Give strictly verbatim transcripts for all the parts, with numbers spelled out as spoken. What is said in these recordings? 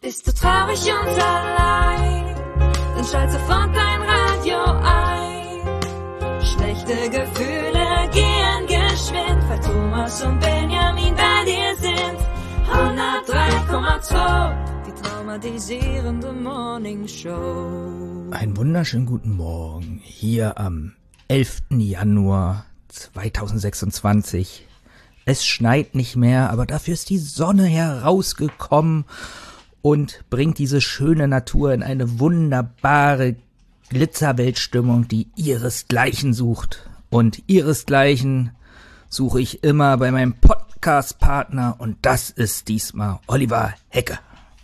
Bist du traurig und allein, dann schalt sofort dein Radio ein. Schlechte Gefühle gehen geschwind, weil Thomas und Benjamin bei dir sind. hundertdrei Komma zwei, die traumatisierende Morning Show. Einen wunderschönen guten Morgen hier am elften Januar zweitausendsechsundzwanzig. Es schneit nicht mehr, aber dafür ist die Sonne herausgekommen und bringt diese schöne Natur in eine wunderbare Glitzerweltstimmung, die ihresgleichen sucht. Und ihresgleichen suche ich immer bei meinem Podcast-Partner und das ist diesmal Oliver Hecke.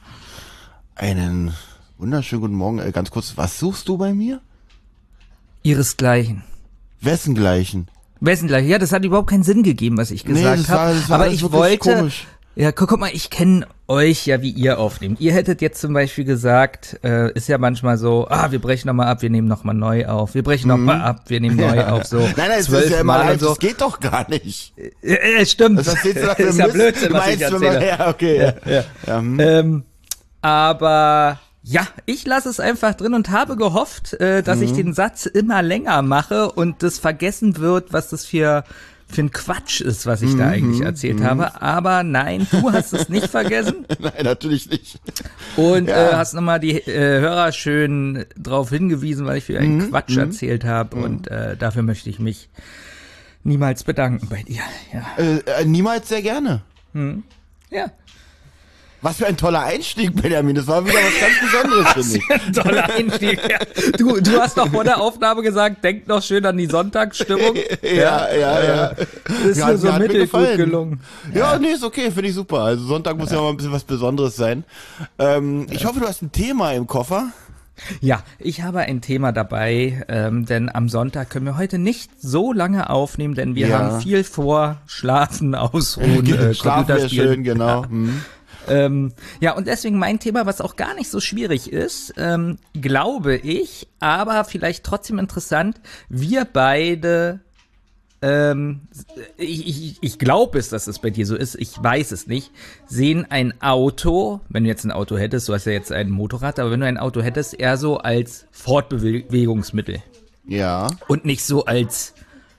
Einen wunderschönen guten Morgen. Äh, ganz kurz, was suchst du bei mir? Ihresgleichen. Wessengleichen? Wessengleichen, ja, das hat überhaupt keinen Sinn gegeben, was ich gesagt nee, habe. Aber ich wollte, komisch. ja, guck, guck mal, ich kenne euch ja, wie ihr aufnehmt. Ihr hättet jetzt zum Beispiel gesagt, äh, ist ja manchmal so, ah, wir brechen nochmal ab, wir nehmen nochmal neu auf. Wir brechen nochmal mhm. ab, wir nehmen neu ja. auf, so. Nein, nein, es ist ja immer live, so. Das geht doch gar nicht. Äh, äh, stimmt. Das, das ist ja Blödsinn, was ich erzähle. Man, ja, okay. Ja, ja. Ja, hm. ähm, aber... Ja, ich lasse es einfach drin und habe gehofft, äh, dass mhm. ich den Satz immer länger mache und das vergessen wird, was das für, für ein Quatsch ist, was ich mhm. da eigentlich erzählt mhm. habe. Aber nein, du hast es nicht vergessen. Nein, natürlich nicht. Und ja. äh, hast nochmal die äh, Hörer schön drauf hingewiesen, weil ich für einen mhm. Quatsch mhm. erzählt habe. Mhm. Und äh, dafür möchte ich mich niemals bedanken bei dir. Ja. Äh, äh, niemals sehr gerne. Mhm. Ja. Was für ein toller Einstieg, Benjamin. Das war wieder was ganz Besonderes, finde ich. Ein toller Einstieg. Ja. Du, du hast doch vor der Aufnahme gesagt, denk noch schön an die Sonntagsstimmung. ja, ja, ja, ja. Das ist ja, mir so mittelgut gelungen. Ja, ja, nee, ist okay, finde ich super. Also Sonntag muss ja, ja mal ein bisschen was Besonderes sein. Ähm, ich hoffe, du hast ein Thema im Koffer. Ja, ich habe ein Thema dabei, ähm, denn am Sonntag können wir heute nicht so lange aufnehmen, denn wir ja. haben viel vor, schlafen, ausruhen, äh, Schlafen wäre schön, genau. Ja. Hm. Ähm, ja, und deswegen mein Thema, was auch gar nicht so schwierig ist, ähm, glaube ich, aber vielleicht trotzdem interessant, wir beide, ähm, ich, ich, ich glaube es, dass es bei dir so ist, ich weiß es nicht, sehen ein Auto, wenn du jetzt ein Auto hättest, du hast ja jetzt ein Motorrad, aber wenn du ein Auto hättest, eher so als Fortbewegungsmittel. Ja. Und nicht so als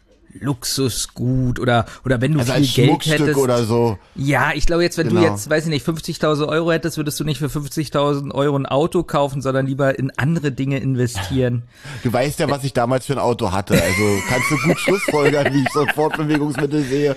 Luxusgut oder oder wenn du also viel als Geld hättest oder so. Ja, ich glaube jetzt, wenn genau. du jetzt, weiß ich nicht, fünfzigtausend Euro hättest, würdest du nicht für fünfzigtausend Euro ein Auto kaufen, sondern lieber in andere Dinge investieren. Du weißt ja, was ich damals für ein Auto hatte, also kannst du gut schlussfolgern, wie ich so Fortbewegungsmittel sehe.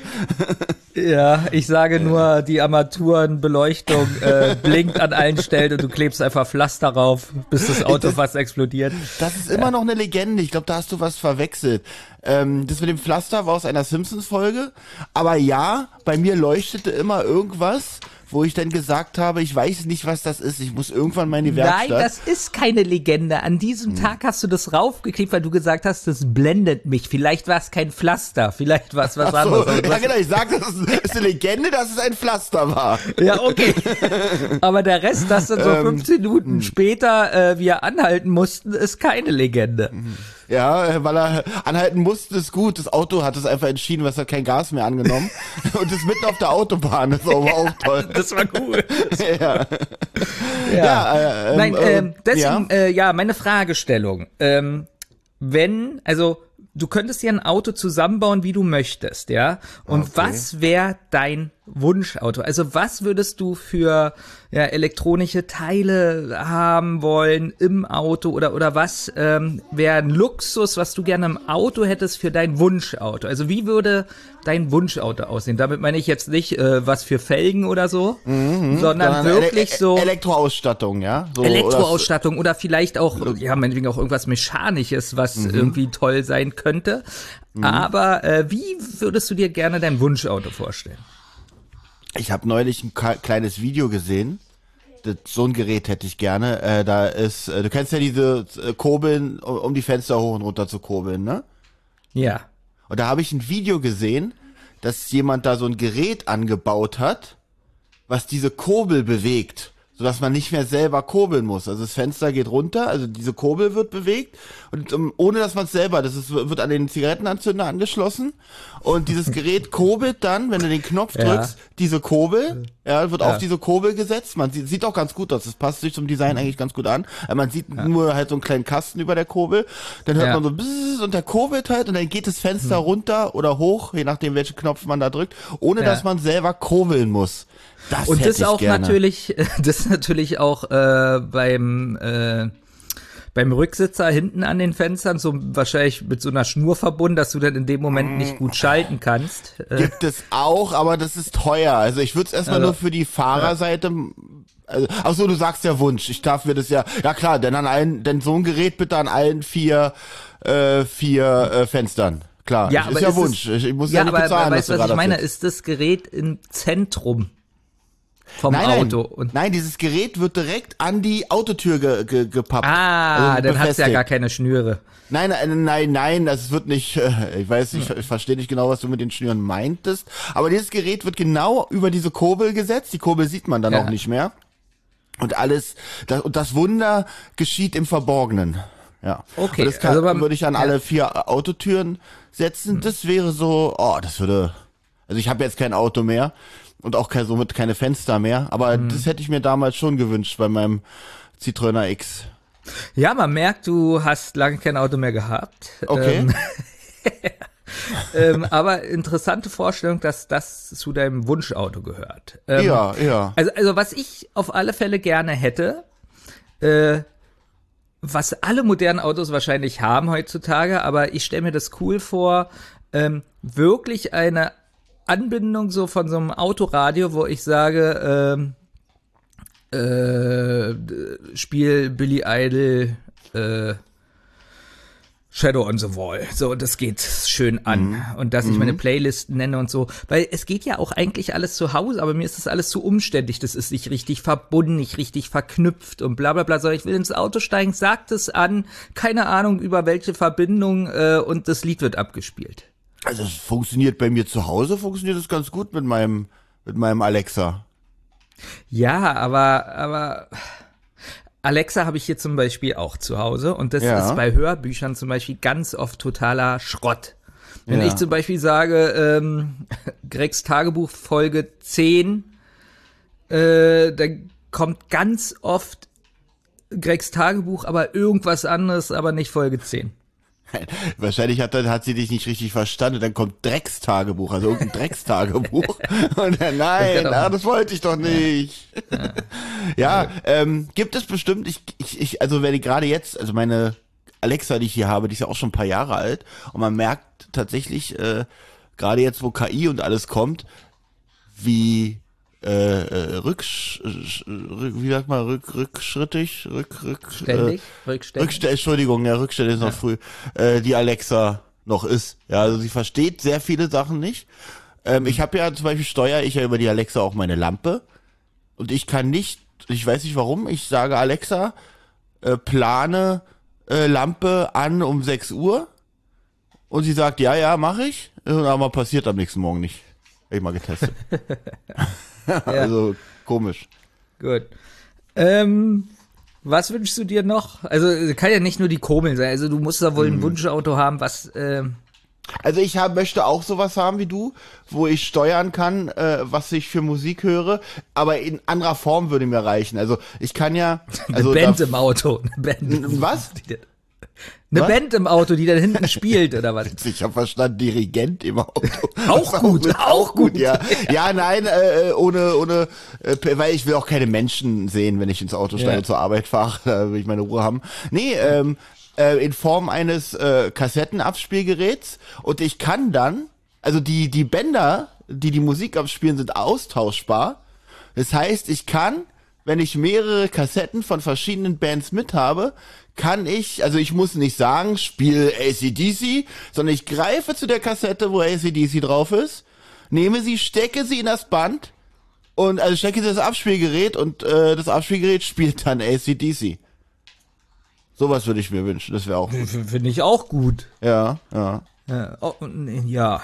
Ja, ich sage nur, die Armaturenbeleuchtung äh, blinkt an allen Stellen und du klebst einfach Pflaster drauf, bis das Auto das, fast explodiert. Das ist immer ja. noch eine Legende, ich glaube, da hast du was verwechselt. Ähm, das mit dem Pflaster war aus einer Simpsons-Folge, aber ja, bei mir leuchtete immer irgendwas, wo ich dann gesagt habe, ich weiß nicht, was das ist, ich muss irgendwann mal in die Werkstatt. Nein, das ist keine Legende. An diesem hm. Tag hast du das raufgeklebt, weil du gesagt hast, das blendet mich. Vielleicht war es kein Pflaster, vielleicht war es was Ach so, anderes. Ja genau, ich sagte, das ist eine Legende, dass es ein Pflaster war. Ja, okay. Aber der Rest, dass dann so fünfzehn Minuten später äh, wir anhalten mussten, ist keine Legende. Ja, weil er anhalten musste, ist gut. Das Auto hat es einfach entschieden, was hat kein Gas mehr angenommen. Und ist mitten auf der Autobahn. Das war aber auch toll. Das war cool. ja. Ja. ja äh, Nein, äh, äh, deswegen, ja. Äh, ja, meine Fragestellung. Ähm, wenn, also, du könntest dir ein Auto zusammenbauen, wie du möchtest, ja? Und okay. was wäre dein Wunschauto? Also was würdest du für ja, elektronische Teile haben wollen im Auto oder oder was ähm, wäre ein Luxus, was du gerne im Auto hättest für dein Wunschauto? Also wie würde dein Wunschauto aussehen? Damit meine ich jetzt nicht äh, was für Felgen oder so, mhm, sondern wirklich Ele- so Elektroausstattung, ja? So, Elektroausstattung oder, oder vielleicht auch, ja, meinetwegen auch irgendwas Mechanisches, was mhm. irgendwie toll sein könnte. Mhm. Aber äh, wie würdest du dir gerne dein Wunschauto vorstellen? Ich habe neulich ein ka- kleines Video gesehen. Das, so ein Gerät hätte ich gerne. Äh, da ist, äh, du kennst ja diese äh, Kurbeln, um, um die Fenster hoch und runter zu kurbeln, ne? Ja. Und da habe ich ein Video gesehen, dass jemand da so ein Gerät angebaut hat, was diese Kurbel bewegt, sodass man nicht mehr selber kurbeln muss. Also das Fenster geht runter, also diese Kurbel wird bewegt und um, ohne dass man es selber, das ist, wird an den Zigarettenanzünder angeschlossen und dieses Gerät kurbelt dann, wenn du den Knopf drückst, ja. diese Kurbel Ja, wird ja. auf diese Kurbel gesetzt. Man sieht, sieht auch ganz gut aus. Das passt sich zum Design eigentlich ganz gut an. Man sieht ja. nur halt so einen kleinen Kasten über der Kurbel. Dann hört ja. man so bzzz und der kurbelt halt und dann geht das Fenster hm. runter oder hoch, je nachdem welchen Knopf man da drückt, ohne ja. dass man selber kurbeln muss. Das und hätte das ich auch gerne. natürlich, das ist natürlich auch äh, beim äh, beim Rücksitzer hinten an den Fenstern so wahrscheinlich mit so einer Schnur verbunden, dass du dann in dem Moment nicht gut schalten kannst. Gibt es auch, aber das ist teuer. Also ich würde es erstmal also, nur für die Fahrerseite. Also, ach so, du sagst ja Wunsch. Ich darf mir das ja. Ja klar, denn an allen, denn so ein Gerät bitte an allen vier äh, vier äh, Fenstern. Klar, ja, ist aber ja ist Wunsch. Es, ich muss ja, ja nicht aber, bezahlen. Weißt du, was ich meine? Jetzt. Ist das Gerät im Zentrum vom nein, Auto? Nein, und nein, dieses Gerät wird direkt an die Autotür ge, ge, gepappt. Ah, also dann hat's ja gar keine Schnüre. Nein, nein, nein, nein, das wird nicht, äh, ich weiß, ich, ich verstehe nicht genau, was du mit den Schnüren meintest, aber dieses Gerät wird genau über diese Kurbel gesetzt, die Kurbel sieht man dann ja. auch nicht mehr und alles, das, und das Wunder geschieht im Verborgenen. Ja. Okay. Und das kann, also beim, würde ich an ja. alle vier Autotüren setzen, das wäre so, oh, das würde, also ich habe jetzt kein Auto mehr. Und auch kein, somit keine Fenster mehr. Aber mhm. das hätte ich mir damals schon gewünscht bei meinem Citroën A X. Ja, man merkt, du hast lange kein Auto mehr gehabt. Okay. Ähm, ähm, aber interessante Vorstellung, dass das zu deinem Wunschauto gehört. Ähm, ja, ja. Also, also was ich auf alle Fälle gerne hätte, äh, was alle modernen Autos wahrscheinlich haben heutzutage, aber ich stelle mir das cool vor, ähm, wirklich eine Anbindung so von so einem Autoradio, wo ich sage, ähm, äh, Spiel Billy Idol, äh, Shadow on the Wall. So, das geht schön an. Mhm. Und dass ich mhm. meine Playlisten nenne und so. Weil es geht ja auch eigentlich alles zu Hause, aber mir ist das alles zu umständlich. Das ist nicht richtig verbunden, nicht richtig verknüpft und bla bla bla. So, ich will ins Auto steigen, sagt es an, keine Ahnung über welche Verbindung äh, und das Lied wird abgespielt. Also es funktioniert bei mir zu Hause, funktioniert es ganz gut mit meinem mit meinem Alexa. Ja, aber aber Alexa habe ich hier zum Beispiel auch zu Hause und das ja. ist bei Hörbüchern zum Beispiel ganz oft totaler Schrott. Wenn ja. ich zum Beispiel sage, ähm, Gregs Tagebuch Folge zehn, äh, dann kommt ganz oft Gregs Tagebuch, aber irgendwas anderes, aber nicht Folge zehn. Wahrscheinlich hat, dann, hat sie dich nicht richtig verstanden. Dann kommt Dreckstagebuch, also irgendein Dreckstagebuch. Und dann, nein, das, ah, das wollte ich doch nicht. Ja, ja, ja ähm, gibt es bestimmt, ich, ich, ich also wenn ich gerade jetzt, also meine Alexa, die ich hier habe, die ist ja auch schon ein paar Jahre alt. Und man merkt tatsächlich, äh, gerade jetzt, wo K I und alles kommt, wie äh, rücksch, wie sagt man, rück, rückschrittig, rück, rück, ständig, äh, rückständig. Rückständig, Entschuldigung, ja, rückständig ist noch ja. früh, äh, die Alexa noch ist. Ja, also sie versteht sehr viele Sachen nicht. Ähm, mhm. Ich habe ja zum Beispiel steuere ich ja über die Alexa auch meine Lampe und ich kann nicht, ich weiß nicht warum, ich sage Alexa, äh, plane äh, Lampe an um sechs Uhr und sie sagt, ja, ja, mache ich, aber passiert am nächsten Morgen nicht. Hab ich mal getestet. Ja. Also komisch. Gut. Ähm, was wünschst du dir noch? Also kann ja nicht nur die Kurbeln sein. Also du musst da wohl ein mhm. Wunschauto haben, was. Ähm also ich hab, möchte auch sowas haben wie du, wo ich steuern kann, äh, was ich für Musik höre, aber in anderer Form würde mir reichen. Also ich kann ja. Also eine Band im Auto. Eine Band. Was? Eine Was? Band im Auto, die dann hinten spielt, oder was? Ich habe verstanden, Dirigent im Auto. Auch gut, auch gut, ja. Ja, nein, äh, ohne, ohne, äh, weil ich will auch keine Menschen sehen, wenn ich ins Auto steige, ja. zur Arbeit fahre, da will ich meine Ruhe haben. Nee, ähm, äh, in Form eines äh, Kassettenabspielgeräts und ich kann dann, also die, die Bänder, die die Musik abspielen, sind austauschbar. Das heißt, ich kann, wenn ich mehrere Kassetten von verschiedenen Bands mit habe, kann ich, also ich muss nicht sagen, spiel A C D C, sondern ich greife zu der Kassette, wo A C D C drauf ist, nehme sie, stecke sie in das Band und also stecke sie in das Abspielgerät und äh, das Abspielgerät spielt dann A C D C. Sowas würde ich mir wünschen, das wäre auch gut. Finde ich auch gut. Ja, ja. Ja, oh, ja.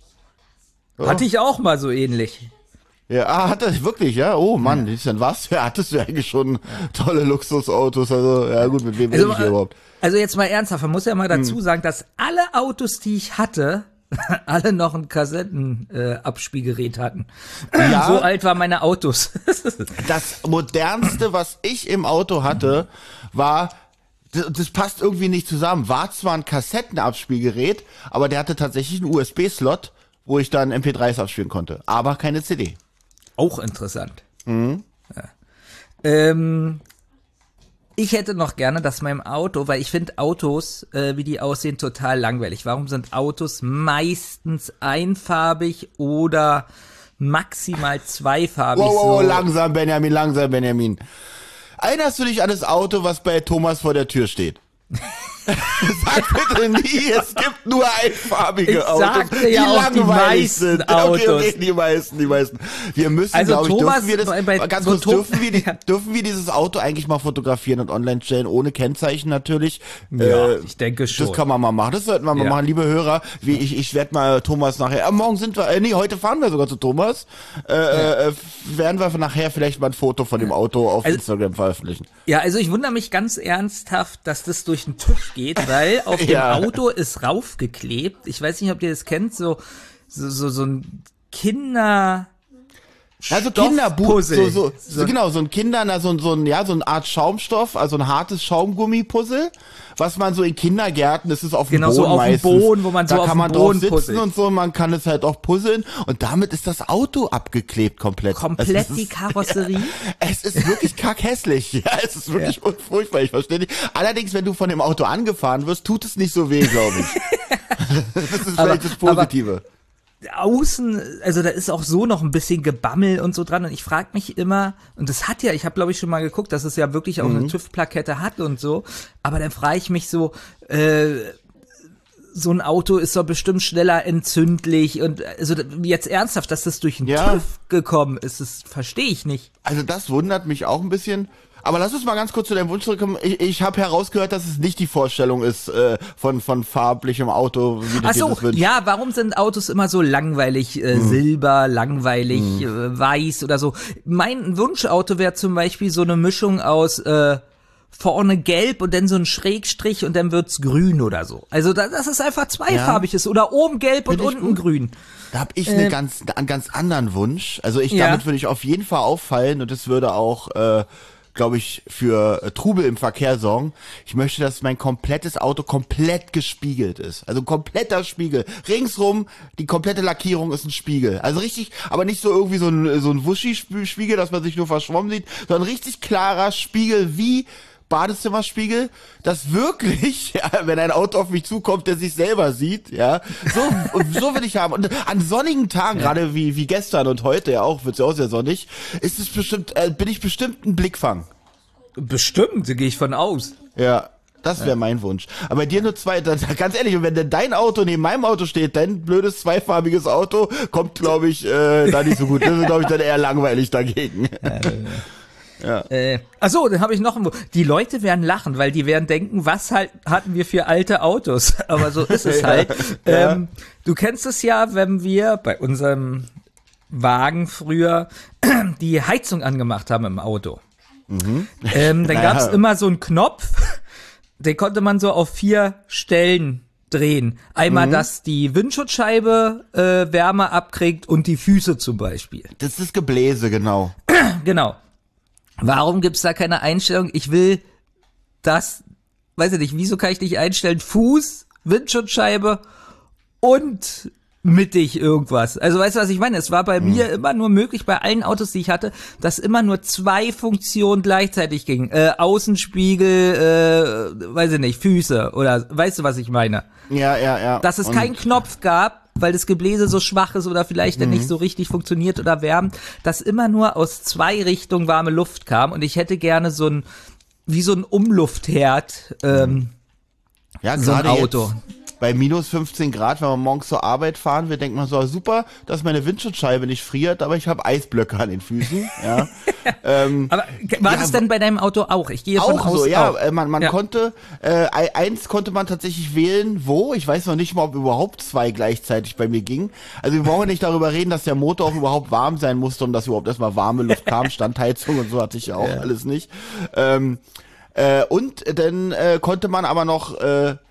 Oh. Hatte ich auch mal so ähnlich. Ja, ah, hat er wirklich, ja? Oh Mann, ja. Dann was? Ja, hattest du eigentlich schon tolle Luxusautos, also, ja gut, mit wem also, bin ich hier überhaupt? Also jetzt mal ernsthaft, man muss ja mal dazu hm. sagen, dass alle Autos, die ich hatte, alle noch ein Kassettenabspielgerät äh, hatten. Ja, so alt waren meine Autos. Das modernste, was ich im Auto hatte, war, das, das passt irgendwie nicht zusammen, war zwar ein Kassettenabspielgerät, aber der hatte tatsächlich einen U S B-Slot, wo ich dann M P drei s abspielen konnte, aber keine C D. Auch interessant. Mhm. Ja. Ähm, ich hätte noch gerne, dass meinem Auto, weil ich finde Autos, äh, wie die aussehen, total langweilig. Warum sind Autos meistens einfarbig oder maximal zweifarbig? Wow, wow, so? langsam, Benjamin, langsam, Benjamin. Erinnerst du dich an das Auto, was bei Thomas vor der Tür steht? Sag bitte nie, es gibt nur einfarbige ich Autos, sagte die ja auch langweilig die meisten sind. Autos. Okay, okay, die meisten, die meisten. Wir müssen, also glaube ich, Thomas, dürfen wir das, bei, bei, ganz so kurz, dürfen wir, die, ja. dürfen wir dieses Auto eigentlich mal fotografieren und online stellen, ohne Kennzeichen natürlich? Ja, äh, ich denke schon. Das kann man mal machen, das sollten wir mal ja. machen, liebe Hörer. Wie ich, ich werde mal Thomas nachher, äh, morgen sind wir, äh, nee, heute fahren wir sogar zu Thomas, äh, ja. äh, werden wir nachher vielleicht mal ein Foto von dem Auto auf also, Instagram veröffentlichen. Ja, also ich wundere mich ganz ernsthaft, dass das durch den TÜV geht, weil auf dem ja. Auto ist raufgeklebt. Ich weiß nicht, ob ihr das kennt, so so so, so ein Kinder Also Kinderbuch, so, so, so, genau, so ein Kinder, na, so, so ein, ja, so eine Art Schaumstoff, also ein hartes Schaumgummi-Puzzle, was man so in Kindergärten, das ist auf dem genau, Boden so auf meistens. Dem Boden, wo man so da auf kann man dem Boden drauf sitzen puzzelt. Und so, man kann es halt auch puzzeln und damit ist das Auto abgeklebt komplett. Komplett es die ist, Karosserie? Ja, es ist wirklich kackhässlich, ja, es ist wirklich ja. furchtbar, ich verstehe nicht. Allerdings, wenn du von dem Auto angefahren wirst, tut es nicht so weh, glaube ich. Das ist aber, vielleicht das Positive. Aber außen, also da ist auch so noch ein bisschen Gebammel und so dran und ich frage mich immer, und das hat ja, ich habe glaube ich schon mal geguckt, dass es ja wirklich auch mhm. eine TÜV-Plakette hat und so, aber dann frage ich mich so, äh, so ein Auto ist doch bestimmt schneller entzündlich und also jetzt ernsthaft, dass das durch den ja. TÜV gekommen ist, das verstehe ich nicht. Also das wundert mich auch ein bisschen. Aber lass uns mal ganz kurz zu deinem Wunsch zurückkommen. Ich, ich habe herausgehört, dass es nicht die Vorstellung ist äh, von von farblichem Auto, wie du Ach dir so, das wünschst. Ja, warum sind Autos immer so langweilig, äh, hm. silber, langweilig, hm. äh, weiß oder so? Mein Wunschauto wäre zum Beispiel so eine Mischung aus äh, vorne gelb und dann so ein Schrägstrich und dann wird's grün oder so. Also da, dass es einfach zweifarbig ja. ist oder oben gelb Find und unten gut. grün. Da habe ich eine ähm, ganz, einen ganz anderen Wunsch. Also ich ja. damit würde ich auf jeden Fall auffallen und das würde auch äh, glaube ich, für äh, Trubel im Verkehr sorgen. Ich möchte, dass mein komplettes Auto komplett gespiegelt ist. Also kompletter Spiegel. Ringsrum, die komplette Lackierung ist ein Spiegel. Also richtig, aber nicht so irgendwie so ein, so ein Wuschi-Spiegel, dass man sich nur verschwommen sieht, sondern richtig klarer Spiegel wie Badezimmerspiegel, dass wirklich, ja, wenn ein Auto auf mich zukommt, der sich selber sieht, ja, so, so will ich haben. Und an sonnigen Tagen, ja. gerade wie, wie gestern und heute ja auch, wird's ja auch sehr sonnig, ist es bestimmt, äh, bin ich bestimmt ein Blickfang. Bestimmt, gehe ich von aus. Ja. Das wäre ja. mein Wunsch. Aber bei dir nur zwei, ganz ehrlich, wenn denn dein Auto neben meinem Auto steht, dein blödes zweifarbiges Auto, kommt, glaube ich, äh, da nicht so gut. Das ist, glaube ich, dann eher langweilig dagegen. Ja, Ja. Äh, achso, dann habe ich noch ein, die Leute werden lachen, weil die werden denken, was halt hatten wir für alte Autos, aber so ist es halt. ja. ähm, du kennst es ja, wenn wir bei unserem Wagen früher die Heizung angemacht haben im Auto. Mhm. Ähm, dann naja. gab's immer so einen Knopf, den konnte man so auf vier Stellen drehen. Einmal, mhm. dass die Windschutzscheibe äh, Wärme abkriegt und die Füße zum Beispiel. Das ist das Gebläse, genau. Genau. Warum gibt's da keine Einstellung? Ich will das, weiß ich nicht, wieso kann ich nicht einstellen? Fuß, Windschutzscheibe und mittig irgendwas. Also weißt du, was ich meine? Es war bei hm. mir immer nur möglich, bei allen Autos, die ich hatte, dass immer nur zwei Funktionen gleichzeitig gingen. Äh, Außenspiegel, äh, weiß ich nicht, Füße oder weißt du, was ich meine? Ja, ja, ja. Dass es und keinen Knopf gab, weil das Gebläse so schwach ist oder vielleicht mhm. dann nicht so richtig funktioniert oder wärmt, dass immer nur aus zwei Richtungen warme Luft kam und ich hätte gerne so ein, wie so ein Umluftherd, ähm, ja, so ein Auto. Jetzt bei minus fünfzehn Grad, wenn man morgens zur Arbeit fahren will, denkt man so, super, dass meine Windschutzscheibe nicht friert, aber ich habe Eisblöcke an den Füßen. Ja. ähm, aber war ja, das denn bei deinem Auto auch? Ich gehe von auch aus so, ja. Auch. Man, man ja. konnte, äh, eins konnte man tatsächlich wählen, wo. Ich weiß noch nicht mal, ob überhaupt zwei gleichzeitig bei mir gingen. Also wir brauchen nicht darüber reden, dass der Motor auch überhaupt warm sein musste, um dass überhaupt erstmal warme Luft kam. Standheizung und so hatte ich ja auch ja. alles nicht. Ähm, äh, und dann äh, konnte man aber noch äh,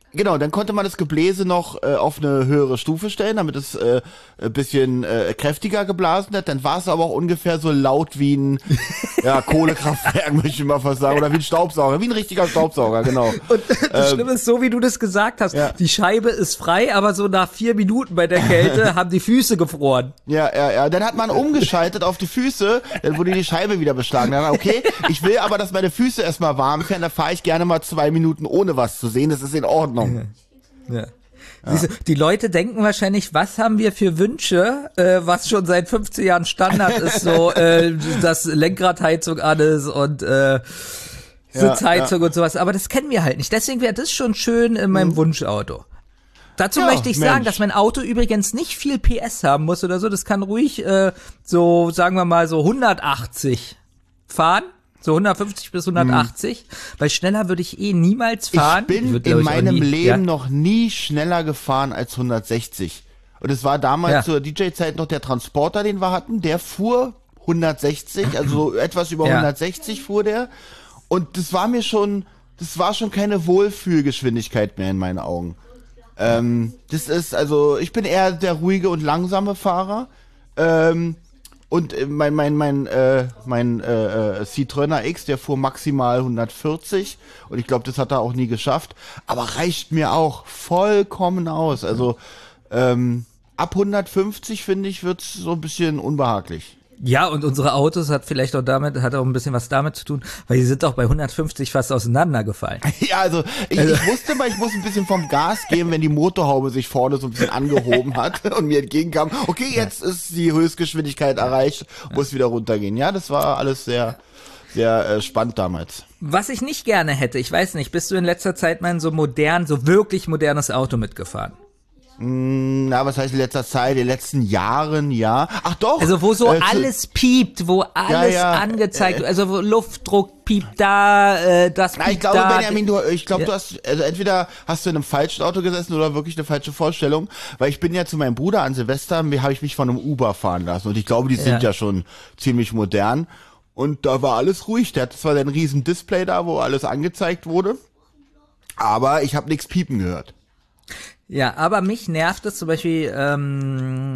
Genau, dann konnte man das Gebläse noch äh, auf eine höhere Stufe stellen, damit es äh, ein bisschen äh, kräftiger geblasen hat. Dann war es aber auch ungefähr so laut wie ein ja, Kohlekraftwerk, möchte ich mal fast sagen, oder wie ein Staubsauger, wie ein richtiger Staubsauger, genau. Und das ähm, Schlimme ist, so wie du das gesagt hast, ja. Die Scheibe ist frei, aber so nach vier Minuten bei der Kälte haben die Füße gefroren. Ja, ja, ja. Dann hat man umgeschaltet auf die Füße, dann wurde die Scheibe wieder beschlagen. Dann, okay, ich will aber, dass meine Füße erstmal warm werden, da fahre ich gerne mal zwei Minuten ohne was zu sehen, das ist in Ordnung. Ja. Ja. Siehst du, die Leute denken wahrscheinlich, was haben wir für Wünsche, äh, was schon seit fünfzehn Jahren Standard ist, so äh, dass Lenkradheizung an ist und äh, Sitzheizung ja, ja. und sowas, aber das kennen wir halt nicht. Deswegen wäre das schon schön in meinem mhm. Wunschauto. Dazu ja, möchte ich Mensch. sagen, dass mein Auto übrigens nicht viel P S haben muss oder so, das kann ruhig äh, so, sagen wir mal, so hundertachtzig fahren. So hundertfünfzig bis hundertachtzig, hm. weil schneller würde ich eh niemals fahren. Ich bin ich würd, in meinem nie, Leben ja? noch nie schneller gefahren als hundertsechzig. Und es war damals ja. zur D J-Zeit noch der Transporter, den wir hatten, der fuhr hundertsechzig, also etwas über ja. hundertsechzig fuhr der. Und das war mir schon, das war schon keine Wohlfühlgeschwindigkeit mehr in meinen Augen. Ähm, das ist, also, ich bin eher der ruhige und langsame Fahrer. Ähm, Und mein mein mein äh, mein äh, Citroën A X, der fuhr maximal hundertvierzig und ich glaube, das hat er auch nie geschafft. Aber reicht mir auch vollkommen aus. Also ähm, ab hundertfünfzig finde ich wird's so ein bisschen unbehaglich. Ja, und unsere Autos hat vielleicht auch damit, hat auch ein bisschen was damit zu tun, weil die sind auch bei hundertfünfzig fast auseinandergefallen. Ja, also ich, also. ich wusste mal, ich muss ein bisschen vom Gas geben, wenn die Motorhaube sich vorne so ein bisschen angehoben hat und mir entgegenkam, okay, jetzt ja. ist die Höchstgeschwindigkeit erreicht, muss ja. wieder runtergehen. Ja, das war alles sehr, sehr äh, spannend damals. Was ich nicht gerne hätte, ich weiß nicht, bist du in letzter Zeit mal in so modern, so wirklich modernes Auto mitgefahren? Na, was heißt in letzter Zeit, in den letzten Jahren, ja. Ach doch. Also wo so äh, alles piept, wo alles ja, ja, angezeigt wird, äh, also wo Luftdruck piept da, äh, das piept da. Ich glaube, Benjamin, du, ich glaube, ja. du hast, also entweder hast du in einem falschen Auto gesessen oder wirklich eine falsche Vorstellung, weil ich bin ja zu meinem Bruder an Silvester, habe ich mich von einem Uber fahren lassen und ich glaube, die sind ja, ja schon ziemlich modern und da war alles ruhig. Der hat zwar ein riesen Display da, wo alles angezeigt wurde, aber ich habe nichts piepen gehört. Ja, aber mich nervt es zum Beispiel, ähm,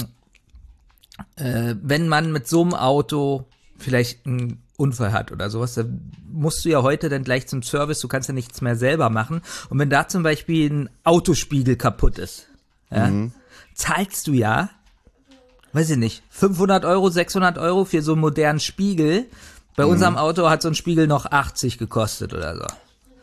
äh, wenn man mit so einem Auto vielleicht einen Unfall hat oder sowas, dann musst du ja heute dann gleich zum Service, du kannst ja nichts mehr selber machen. Und wenn da zum Beispiel ein Autospiegel kaputt ist, ja, mhm. zahlst du ja, weiß ich nicht, fünfhundert Euro, sechshundert Euro für so einen modernen Spiegel. Bei mhm. unserem Auto hat so ein Spiegel noch achtzig gekostet oder so.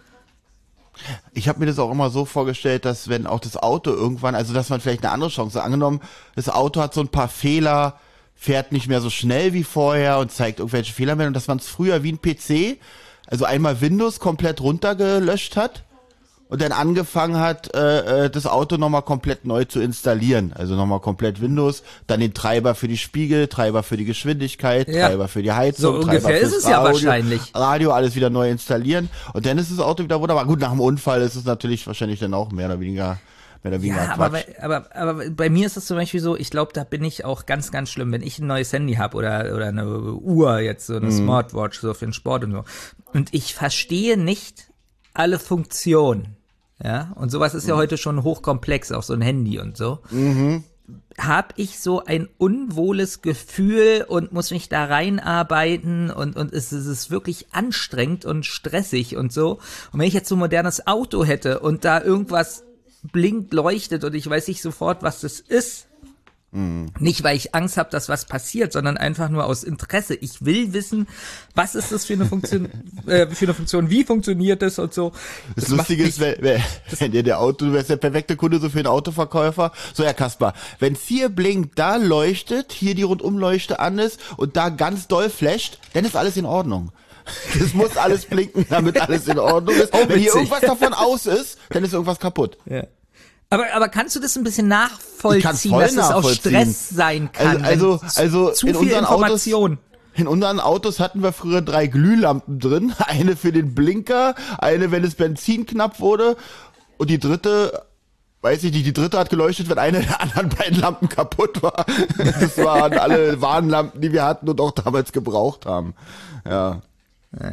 Ich habe mir das auch immer so vorgestellt, dass wenn auch das Auto irgendwann, also dass man vielleicht eine andere Chance, angenommen, das Auto hat so ein paar Fehler, fährt nicht mehr so schnell wie vorher und zeigt irgendwelche Fehlermeldungen, dass man es früher wie ein P C, also einmal Windows komplett runtergelöscht hat und dann angefangen hat, äh, das Auto nochmal komplett neu zu installieren. Also nochmal komplett Windows, dann den Treiber für die Spiegel, Treiber für die Geschwindigkeit, ja. Treiber für die Heizung, so Treiber ungefähr ist es Radio, ja wahrscheinlich. Radio, alles wieder neu installieren und dann ist das Auto wieder wunderbar. Gut, nach dem Unfall ist es natürlich wahrscheinlich dann auch mehr oder weniger mehr oder weniger ja, aber bei, aber, aber bei mir ist es zum Beispiel so, ich glaube, da bin ich auch ganz, ganz schlimm, wenn ich ein neues Handy habe oder, oder eine Uhr, jetzt so eine mhm. Smartwatch, so für den Sport und so. Und ich verstehe nicht alle Funktionen. Ja, und sowas ist ja heute schon hochkomplex, auch so ein Handy und so. Mhm. Hab ich so ein unwohles Gefühl und muss mich da reinarbeiten und, und es, es ist wirklich anstrengend und stressig und so. Und wenn ich jetzt so ein modernes Auto hätte und da irgendwas blinkt, leuchtet und ich weiß nicht sofort, was das ist, Mhm. nicht, weil ich Angst habe, dass was passiert, sondern einfach nur aus Interesse. Ich will wissen, was ist das für eine Funktion, äh, für eine Funktion, wie funktioniert das und so. Das, das Lustige ist, wenn, wenn, wenn dir der Auto, du wärst der perfekte Kunde so für einen Autoverkäufer. So, Herr Kaspar, wenn es hier blinkt, da leuchtet, hier die Rundumleuchte an ist und da ganz doll flasht, dann ist alles in Ordnung. Es muss alles blinken, damit alles in Ordnung ist. Wenn hier irgendwas davon aus ist, dann ist irgendwas kaputt. Ja. Aber, aber kannst du das ein bisschen nachvollziehen, dass es auch Stress sein kann? Also, also, also zu in viel unseren Information. Autos, in unseren Autos hatten wir früher drei Glühlampen drin. Eine für den Blinker, eine, wenn das Benzin knapp wurde. Und die dritte, weiß ich nicht, die dritte hat geleuchtet, wenn eine der anderen beiden Lampen kaputt war. Das waren alle Warnlampen, die wir hatten und auch damals gebraucht haben. Ja.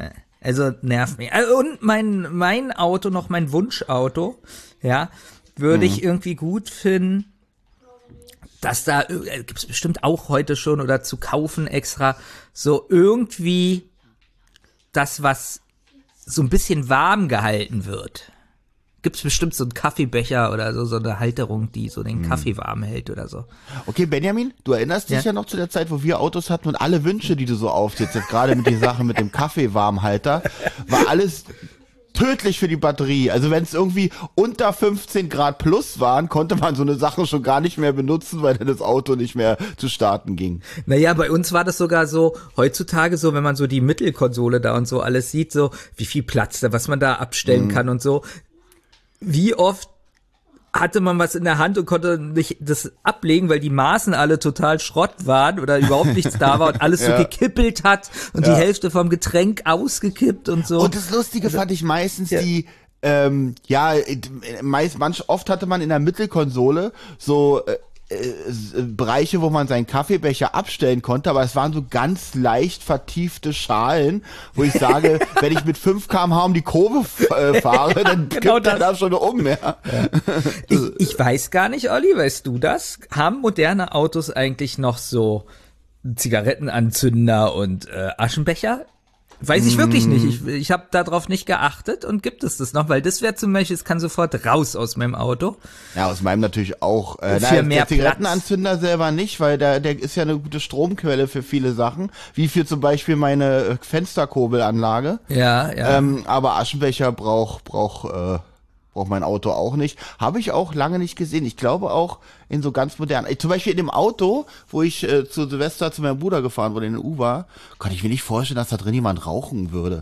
Also nervt mich. Und mein, mein Auto, noch mein Wunschauto, ja, würde mhm. ich irgendwie gut finden, dass da, äh, gibt's bestimmt auch heute schon oder zu kaufen extra, so irgendwie das, was so ein bisschen warm gehalten wird. Gibt's bestimmt so einen Kaffeebecher oder so, so eine Halterung, die so den Kaffee warm hält oder so. Okay, Benjamin, du erinnerst dich ja, ja noch zu der Zeit, wo wir Autos hatten und alle Wünsche, die du so aufzählst, jetzt gerade mit den Sachen mit dem Kaffeewarmhalter, war alles tödlich für die Batterie. Also wenn es irgendwie unter fünfzehn Grad plus waren, konnte man so eine Sache schon gar nicht mehr benutzen, weil dann das Auto nicht mehr zu starten ging. Naja, bei uns war das sogar so, heutzutage so, wenn man so die Mittelkonsole da und so alles sieht, so wie viel Platz da, was man da abstellen mhm. kann und so. Wie oft hatte man was in der Hand und konnte nicht das ablegen, weil die Maßen alle total Schrott waren oder überhaupt nichts da war und alles ja. so gekippelt hat und ja. die Hälfte vom Getränk ausgekippt und so. Und das Lustige also, fand ich meistens ja. die, ähm, ja, meist, manch, oft hatte man in der Mittelkonsole so äh, äh, Bereiche, wo man seinen Kaffeebecher abstellen konnte, aber es waren so ganz leicht vertiefte Schalen, wo ich sage, wenn ich mit fünf Kilometer pro Stunde um die Kurve äh, fahre, dann genau kippt er da schon um. Ja. Ja. Ich, ich weiß gar nicht, Olli, weißt du das? Haben moderne Autos eigentlich noch so Zigarettenanzünder und äh, Aschenbecher? Weiß ich wirklich nicht. Ich, ich habe darauf nicht geachtet und gibt es das noch, weil das wäre zum Beispiel, es kann sofort raus aus meinem Auto. Ja, aus meinem natürlich auch. Äh, für mehr der Zigarettenanzünder Platz. Selber nicht, weil der, der ist ja eine gute Stromquelle für viele Sachen, wie für zum Beispiel meine Fensterkurbelanlage. Ja, ja. Ähm, aber Aschenbecher braucht braucht äh, braucht mein Auto auch nicht. Habe ich auch lange nicht gesehen. Ich glaube auch in so ganz modernen, zum Beispiel in dem Auto, wo ich äh, zu Silvester zu meinem Bruder gefahren wurde, in den U war, konnte ich mir nicht vorstellen, dass da drin jemand rauchen würde.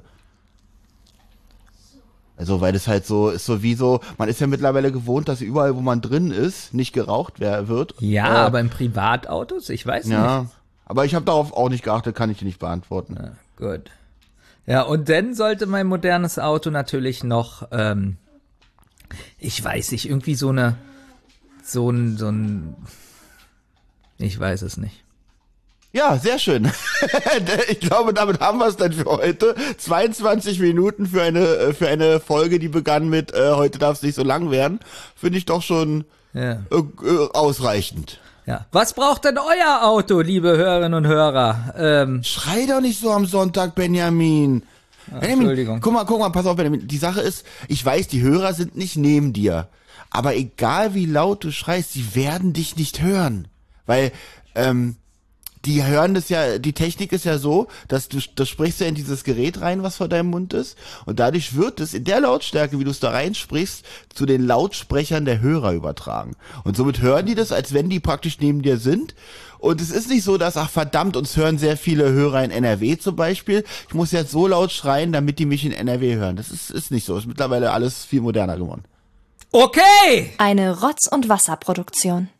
Also, weil das halt so ist, so wie so, man ist ja mittlerweile gewohnt, dass überall, wo man drin ist, nicht geraucht wird. Ja, äh, aber in Privatautos, ich weiß ja, nicht. Aber ich habe darauf auch nicht geachtet, kann ich dir nicht beantworten. Ja, gut. Ja, und dann sollte mein modernes Auto natürlich noch, ähm, ich weiß nicht, irgendwie so eine, so ein, so ein, ich weiß es nicht. Ja, sehr schön. Ich glaube, damit haben wir es dann für heute. zweiundzwanzig Minuten für eine, für eine Folge, die begann mit, äh, heute darf es nicht so lang werden. Finde ich doch schon ja. äh, äh, ausreichend. Ja. Was braucht denn euer Auto, liebe Hörerinnen und Hörer? Ähm, Schrei doch nicht so am Sonntag, Benjamin. Ach, Entschuldigung. Guck mal, guck mal, pass auf, Benjamin. Die Sache ist, ich weiß, die Hörer sind nicht neben dir. Aber egal wie laut du schreist, sie werden dich nicht hören. Weil, ähm, die hören das ja, die Technik ist ja so, dass du, das sprichst ja in dieses Gerät rein, was vor deinem Mund ist. Und dadurch wird es in der Lautstärke, wie du es da reinsprichst, zu den Lautsprechern der Hörer übertragen. Und somit hören die das, als wenn die praktisch neben dir sind. Und es ist nicht so, dass, ach verdammt, uns hören sehr viele Hörer in N R W zum Beispiel. Ich muss jetzt so laut schreien, damit die mich in N R W hören. Das ist, ist nicht so. Ist mittlerweile alles viel moderner geworden. Okay! Eine Rotz- und Wasserproduktion.